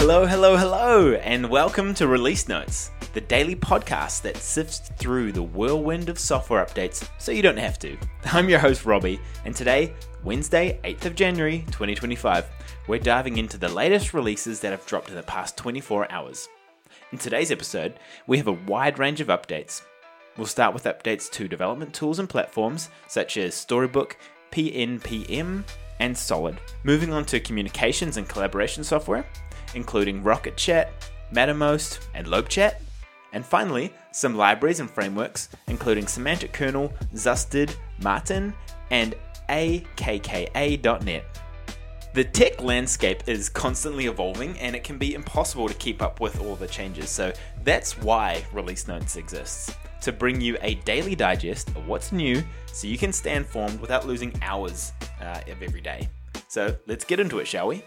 Hello, and welcome to Release Notes, the daily podcast that sifts through the whirlwind of software updates so you don't have to. I'm your host, Robbie, and today, Wednesday, 8th of January, 2025, we're diving into the latest releases that have dropped in the past 24 hours. In today's episode, we have a wide range of updates. We'll start with updates to development tools and platforms such as Storybook, PNPM, and Solid. Moving on to communications and collaboration software, including Rocket Chat, Mattermost, and LopeChat. And finally, some libraries and frameworks, including Semantic Kernel, Zustid, Martin, and AKKA.net. The tech landscape is constantly evolving, and it can be impossible to keep up with all the changes, so that's why Release Notes exists, to bring you a daily digest of what's new so you can stay informed without losing hours of every day. So let's get into it, shall we?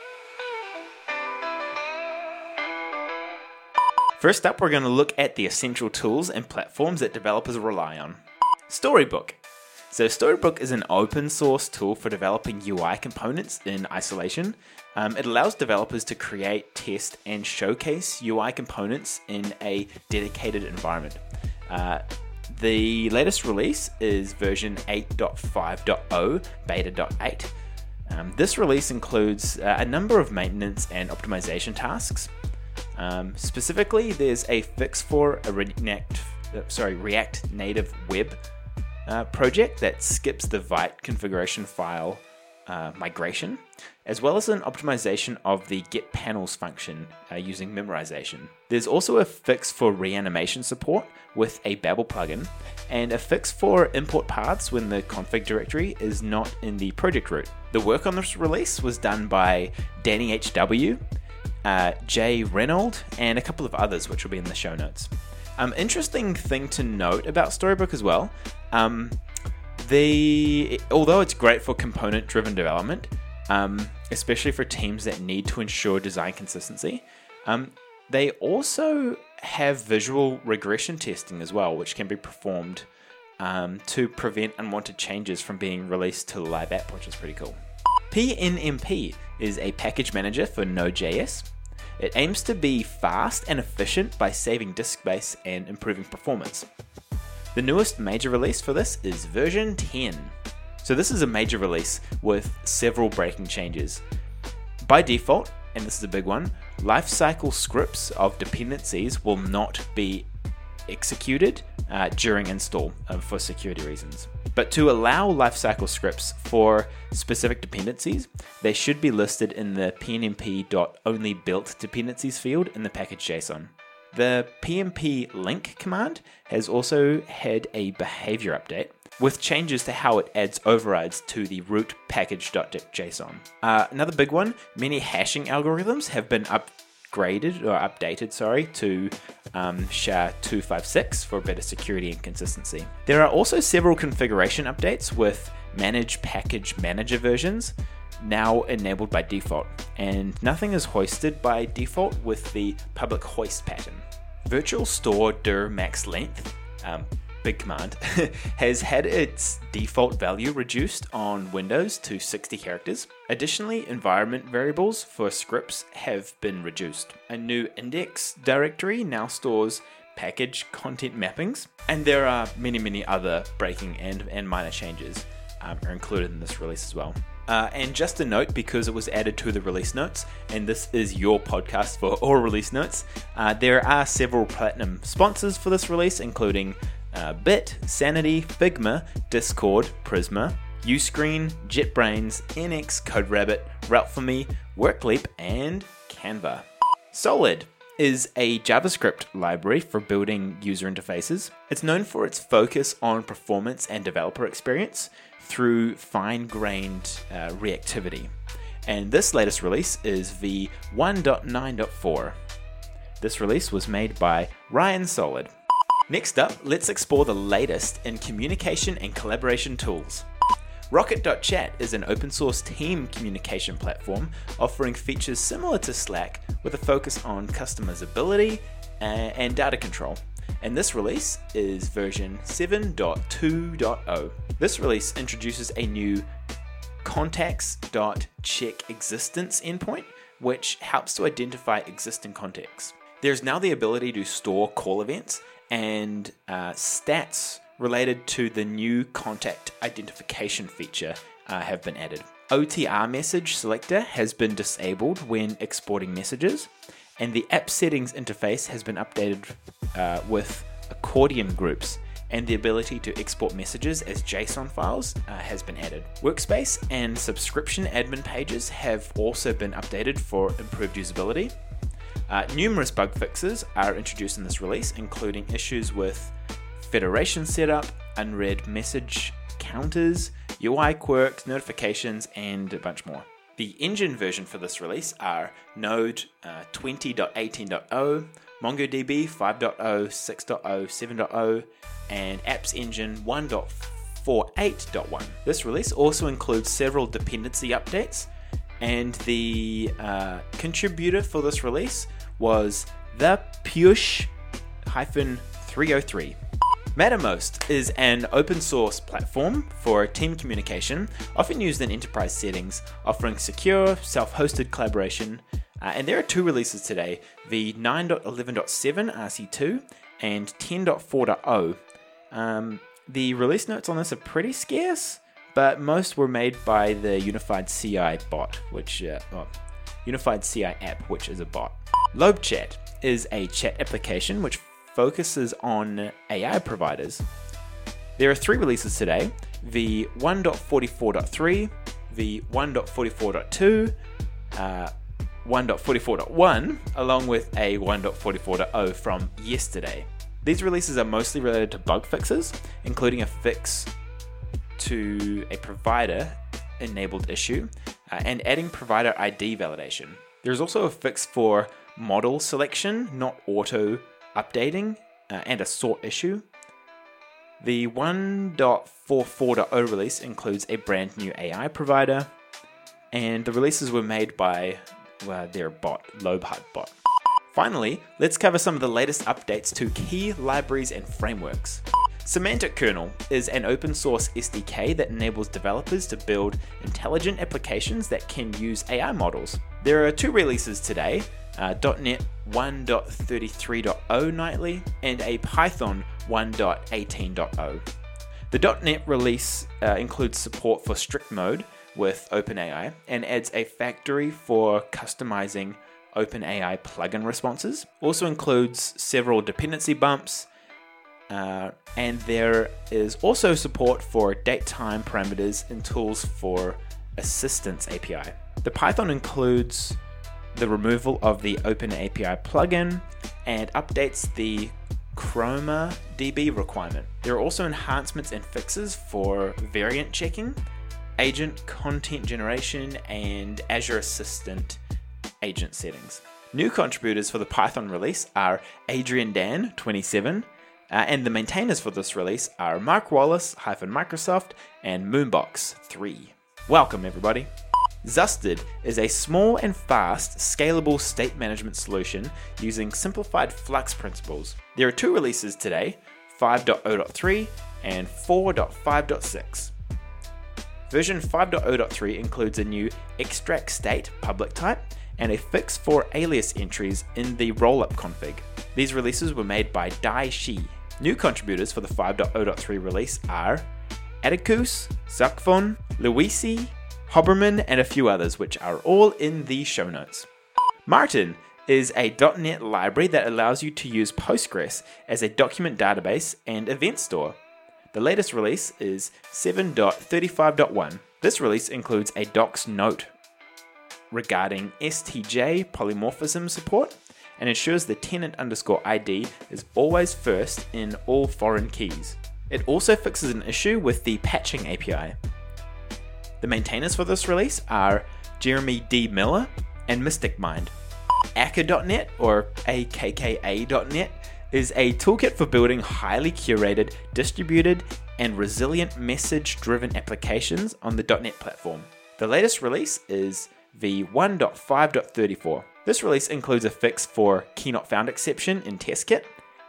First up, we're going to look at the essential tools and platforms that developers rely on. Storybook. So Storybook is an open source tool for developing UI components in isolation. It allows developers to create, test, and showcase UI components in a dedicated environment. The latest release is version 8.5.0 beta.8. This release includes a number of maintenance and optimization tasks. Specifically, there's a fix for a React Native Web project that skips the Vite configuration file migration, as well as an optimization of the get panels function using memorization. There's also a fix for reanimation support with a Babel plugin, and a fix for import paths when the config directory is not in the project root. The work on this release was done by Danny HW, Jay Reynolds, and a couple of others, which will be in the show notes. Interesting thing to note about Storybook as well, although it's great for component-driven development, especially for teams that need to ensure design consistency, they also have visual regression testing as well, which can be performed to prevent unwanted changes from being released to the live app, which is pretty cool. PNMP is a package manager for Node.js. It aims to be fast and efficient by saving disk space and improving performance. The newest major release for this is version 10. So this is a major release with several breaking changes. By default, and this is a big one, lifecycle scripts of dependencies will not be executed during install for security reasons. But to allow lifecycle scripts for specific dependencies, they should be listed in the pnmp.onlybuilt dependencies field in the package.json. The pnp link command has also had a behavior update with changes to how it adds overrides to the root package.json. Another big one, many hashing algorithms have been updated to SHA-256 for better security and consistency. There are also several configuration updates with Manage Package Manager versions now enabled by default, and nothing is hoisted by default with the public hoist pattern. Virtual Store dir max length, big command, has had its default value reduced on Windows to 60 characters. Additionally, environment variables for scripts have been reduced. A new index directory now stores package content mappings, and there are many other breaking and minor changes are included in this release as well. And just a note, because it was added to the release notes, and this is your podcast for all release notes, there are several platinum sponsors for this release, including Bit, Sanity, Figma, Discord, Prisma, Uscreen, JetBrains, NX, CodeRabbit, Route4Me, WorkLeap, and Canva. Solid is a JavaScript library for building user interfaces. It's known for its focus on performance and developer experience through fine-grained reactivity. And this latest release is v1.9.4. This release was made by Ryan Solid. Next up, let's explore the latest in communication and collaboration tools. Rocket.chat is an open source team communication platform offering features similar to Slack with a focus on customizability and data control. And this release is version 7.2.0. This release introduces a new contacts.checkExistence endpoint, which helps to identify existing contacts. There's now the ability to store call events and stats related to the new contact identification feature have been added. OTR message selector has been disabled when exporting messages, and the app settings interface has been updated with accordion groups, and the ability to export messages as JSON files has been added. Workspace and subscription admin pages have also been updated for improved usability. Numerous bug fixes are introduced in this release, including issues with federation setup, unread message counters, UI quirks, notifications, and a bunch more. The engine version for this release are Node 20.18.0, MongoDB 5.0, 6.0, 7.0, and Apps Engine 1.48.1. This release also includes several dependency updates, and the contributor for this release was the Piyush-303. Mattermost is an open source platform for team communication, often used in enterprise settings, offering secure, self-hosted collaboration. And there are two releases today, the 9.11.7 RC2 and 10.4.0. The release notes on this are pretty scarce, but most were made by the Unified CI bot, Unified CI app, which is a bot. LobeChat is a chat application which focuses on AI providers. There are three releases today, the 1.44.3, the 1.44.2, 1.44.1, along with a 1.44.0 from yesterday. These releases are mostly related to bug fixes, including a fix to a provider-enabled issue, and adding provider ID validation. There's also a fix for model selection, not auto updating, and a sort issue. The 1.44.0 release includes a brand new AI provider, and the releases were made by their bot, LobeHut bot. Finally, let's cover some of the latest updates to key libraries and frameworks. Semantic Kernel is an open source SDK that enables developers to build intelligent applications that can use AI models. There are two releases today, .NET 1.33.0 nightly and a Python 1.18.0. The .NET release includes support for strict mode with OpenAI and adds a factory for customizing OpenAI plugin responses. Also includes several dependency bumps, and there is also support for datetime parameters and tools for assistance API. The Python includes the removal of the OpenAPI plugin and updates the Chroma DB requirement. There are also enhancements and fixes for variant checking, agent content generation, and Azure Assistant agent settings. New contributors for the Python release are Adrian Dan, 27, and the maintainers for this release are Mark Wallace, Microsoft, and Moonbox 3. Welcome, everybody. Zusted is a small and fast, scalable state management solution using simplified Flux principles. There are two releases today, 5.0.3 and 4.5.6. Version 5.0.3 includes a new extract state public type and a fix for alias entries in the rollup config. These releases were made by Dai Shi. New contributors for the 5.0.3 release are Atticus, Zakfon, Luisi, Hoberman, and a few others, which are all in the show notes. Martin is a .NET library that allows you to use Postgres as a document database and event store. The latest release is 7.35.1. This release includes a docs note regarding STJ polymorphism support and ensures the tenant _ID is always first in all foreign keys. It also fixes an issue with the patching API. The maintainers for this release are Jeremy D. Miller and Mystic Mind. Akka.net, or AKKA.net, is a toolkit for building highly curated, distributed, and resilient message-driven applications on the .NET platform. The latest release is v1.5.34. This release includes a fix for key not found exception in TestKit,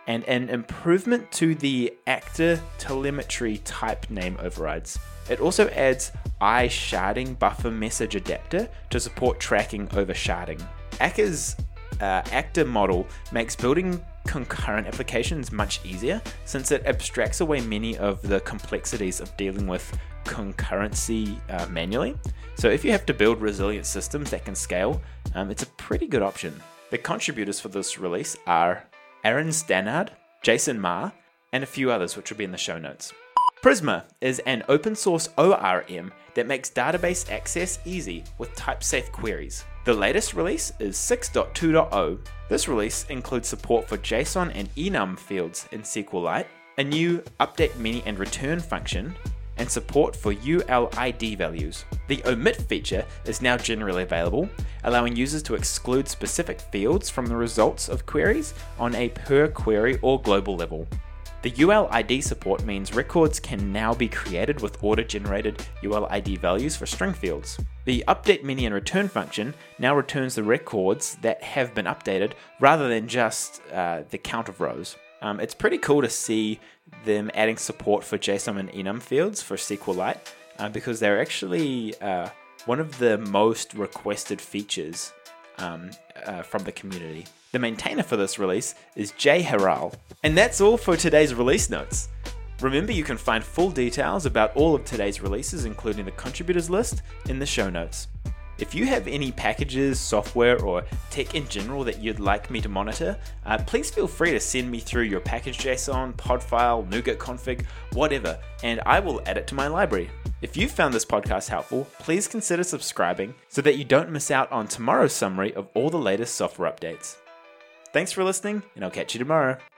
and an improvement to the actor telemetry type name overrides. It also adds iSharding buffer message adapter to support tracking over sharding. Acker's actor model makes building concurrent applications much easier since it abstracts away many of the complexities of dealing with concurrency manually. So if you have to build resilient systems that can scale, it's a pretty good option. The contributors for this release are Aaron Stannard, Jason Ma, and a few others which will be in the show notes. Prisma is an open source ORM that makes database access easy with type-safe queries. The latest release is 6.2.0. This release includes support for JSON and enum fields in SQLite, a new update many and return function, and support for ULID values. The omit feature is now generally available, allowing users to exclude specific fields from the results of queries on a per query or global level. The ULID support means records can now be created with auto-generated ULID values for string fields. The update many and return function now returns the records that have been updated rather than just the count of rows. It's pretty cool to see them adding support for JSON and enum fields for SQLite because they're actually one of the most requested features from the community. The maintainer for this release is Jay Harrell. And that's all for today's release notes. Remember, you can find full details about all of today's releases, including the contributors list, in the show notes. If you have any packages, software, or tech in general that you'd like me to monitor, please feel free to send me through your package.json, podfile, NuGet config, whatever, and I will add it to my library. If you found this podcast helpful, please consider subscribing so that you don't miss out on tomorrow's summary of all the latest software updates. Thanks for listening, and I'll catch you tomorrow.